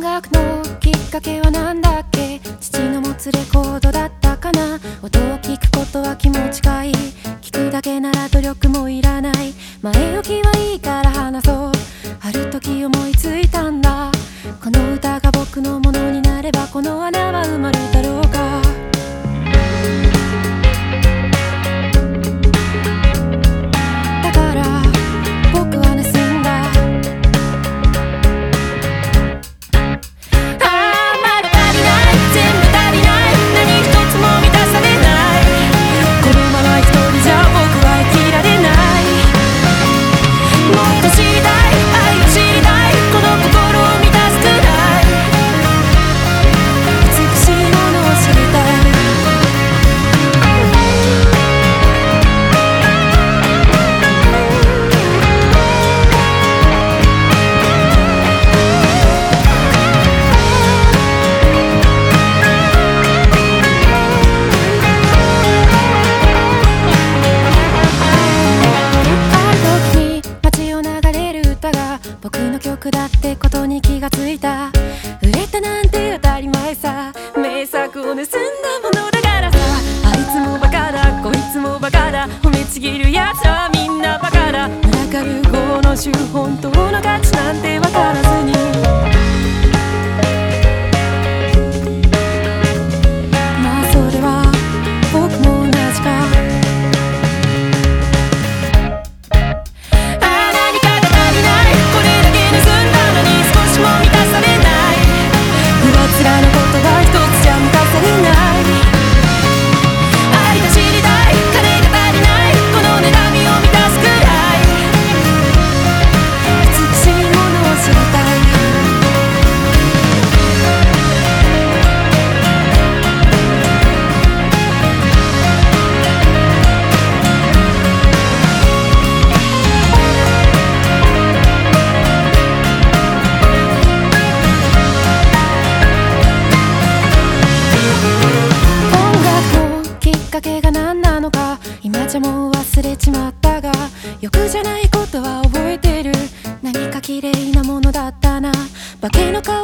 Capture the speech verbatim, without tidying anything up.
楽のきっかけはなんだっけ。父の持つレコードだったかな。音を聞くことは気持ちがいい。聞くだけなら努力もいらない。前置きはいいから話そう。ある時思いついたんだ。この歌が僕のものになればこの穴は埋まるだろうか。だから僕は盗んだ。ああまだ足りない、全部足りない、何一つも満たされない。このまま一人じゃ僕は生きられない。もっと知りたい、愛を知りたい、この心を満たすくらい美しいものを知りたい。僕の曲だってことに気がついた。売れたなんて当たり前さ。名作を盗んだものだからさ。あいつもバカだ、こいつもバカだ、褒めちぎるやつはみんなバカだ。村上号の週本当の価値なんてわからずに、まあそれは僕も同じか。きっかけが何なのか今じゃもう忘れちまったが、欲じゃないことは覚えてる。何か綺麗なものだったな。化けの皮